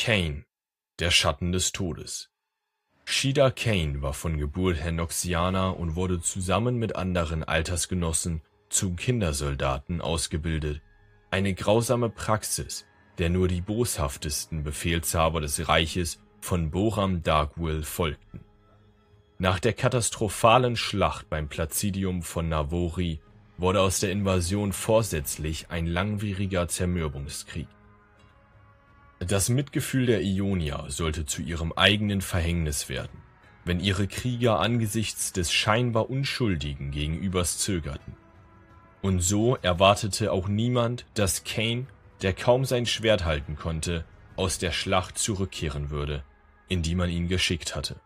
Kane, der Schatten des Todes. Shida Kane war von Geburt her Noxianer und wurde zusammen mit anderen Altersgenossen zum Kindersoldaten ausgebildet, eine grausame Praxis, der nur die boshaftesten Befehlshaber des Reiches von Boram Darkwill folgten. Nach der katastrophalen Schlacht beim Placidium von Navori wurde aus der Invasion vorsätzlich ein langwieriger Zermürbungskrieg. Das Mitgefühl der Ionier sollte zu ihrem eigenen Verhängnis werden, wenn ihre Krieger angesichts des scheinbar Unschuldigen Gegenübers zögerten. Und so erwartete auch niemand, dass Kane, der kaum sein Schwert halten konnte, aus der Schlacht zurückkehren würde, in die man ihn geschickt hatte.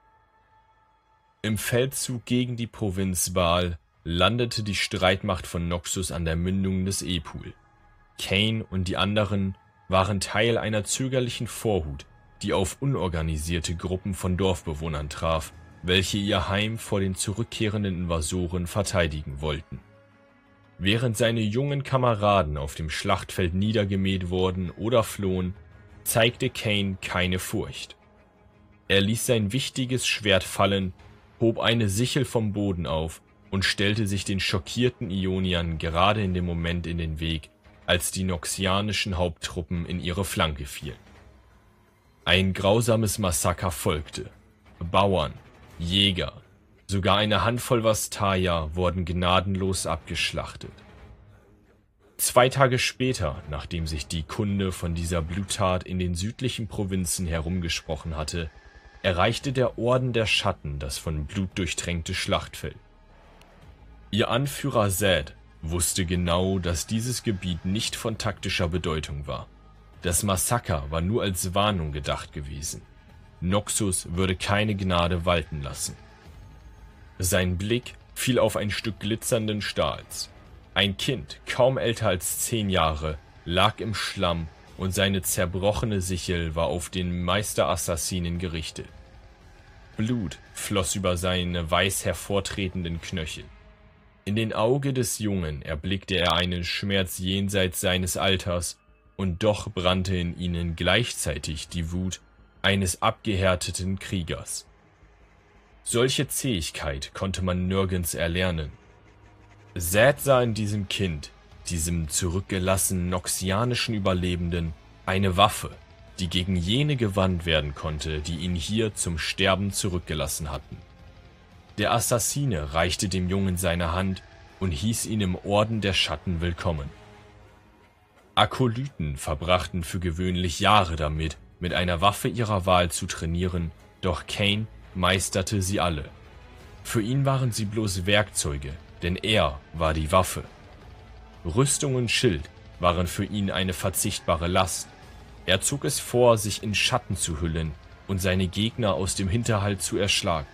Im Feldzug gegen die Provinz Baal landete die Streitmacht von Noxus an der Mündung des Epul. Kane und die anderen waren Teil einer zögerlichen Vorhut, die auf unorganisierte Gruppen von Dorfbewohnern traf, welche ihr Heim vor den zurückkehrenden Invasoren verteidigen wollten. Während seine jungen Kameraden auf dem Schlachtfeld niedergemäht wurden oder flohen, zeigte Kane keine Furcht. Er ließ sein wichtiges Schwert fallen, hob eine Sichel vom Boden auf und stellte sich den schockierten Ioniern gerade in dem Moment in den Weg, als die noxianischen Haupttruppen in ihre Flanke fielen. Ein grausames Massaker folgte. Bauern, Jäger, sogar eine Handvoll Vastaya wurden gnadenlos abgeschlachtet. 2 Tage später, nachdem sich die Kunde von dieser Bluttat in den südlichen Provinzen herumgesprochen hatte, erreichte der Orden der Schatten das von Blut durchtränkte Schlachtfeld. Ihr Anführer Zed wusste genau, dass dieses Gebiet nicht von taktischer Bedeutung war. Das Massaker war nur als Warnung gedacht gewesen. Noxus würde keine Gnade walten lassen. Sein Blick fiel auf ein Stück glitzernden Stahls. Ein Kind, kaum älter als 10 Jahre, lag im Schlamm und seine zerbrochene Sichel war auf den Meisterassassinen gerichtet. Blut floss über seine weiß hervortretenden Knöchel. In den Augen des Jungen erblickte er einen Schmerz jenseits seines Alters, und doch brannte in ihnen gleichzeitig die Wut eines abgehärteten Kriegers. Solche Zähigkeit konnte man nirgends erlernen. Zed sah in diesem Kind, diesem zurückgelassenen noxianischen Überlebenden, eine Waffe, die gegen jene gewandt werden konnte, die ihn hier zum Sterben zurückgelassen hatten. Der Assassine reichte dem Jungen seine Hand und hieß ihn im Orden der Schatten willkommen. Akolyten verbrachten für gewöhnlich Jahre damit, mit einer Waffe ihrer Wahl zu trainieren, doch Kane meisterte sie alle. Für ihn waren sie bloß Werkzeuge, denn er war die Waffe. Rüstung und Schild waren für ihn eine verzichtbare Last. Er zog es vor, sich in Schatten zu hüllen und seine Gegner aus dem Hinterhalt zu erschlagen.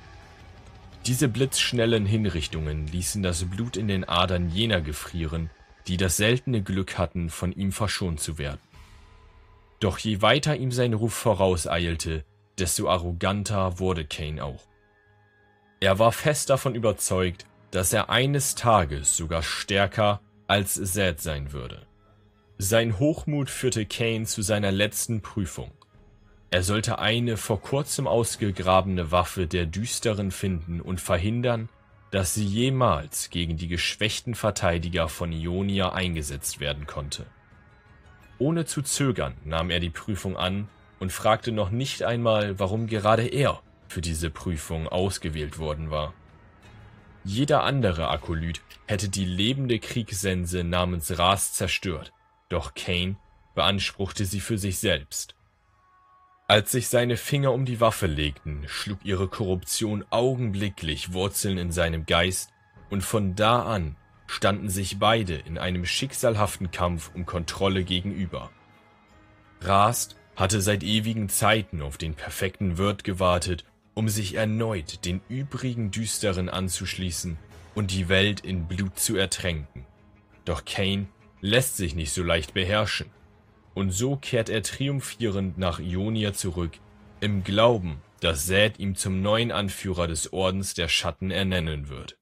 Diese blitzschnellen Hinrichtungen ließen das Blut in den Adern jener gefrieren, die das seltene Glück hatten, von ihm verschont zu werden. Doch je weiter ihm sein Ruf vorauseilte, desto arroganter wurde Kane auch. Er war fest davon überzeugt, dass er eines Tages sogar stärker als Zed sein würde. Sein Hochmut führte Kane zu seiner letzten Prüfung. Er sollte eine vor kurzem ausgegrabene Waffe der Düsteren finden und verhindern, dass sie jemals gegen die geschwächten Verteidiger von Ionia eingesetzt werden konnte. Ohne zu zögern nahm er die Prüfung an und fragte noch nicht einmal, warum gerade er für diese Prüfung ausgewählt worden war. Jeder andere Akolyt hätte die lebende Kriegssense namens Ras zerstört, doch Kane beanspruchte sie für sich selbst. Als sich seine Finger um die Waffe legten, schlug ihre Korruption augenblicklich Wurzeln in seinem Geist, und von da an standen sich beide in einem schicksalhaften Kampf um Kontrolle gegenüber. Rast hatte seit ewigen Zeiten auf den perfekten Wirt gewartet, um sich erneut den übrigen Düsteren anzuschließen und die Welt in Blut zu ertränken. Doch Kane lässt sich nicht so leicht beherrschen. Und so kehrt er triumphierend nach Ionia zurück, im Glauben, dass Zed ihn zum neuen Anführer des Ordens der Schatten ernennen wird.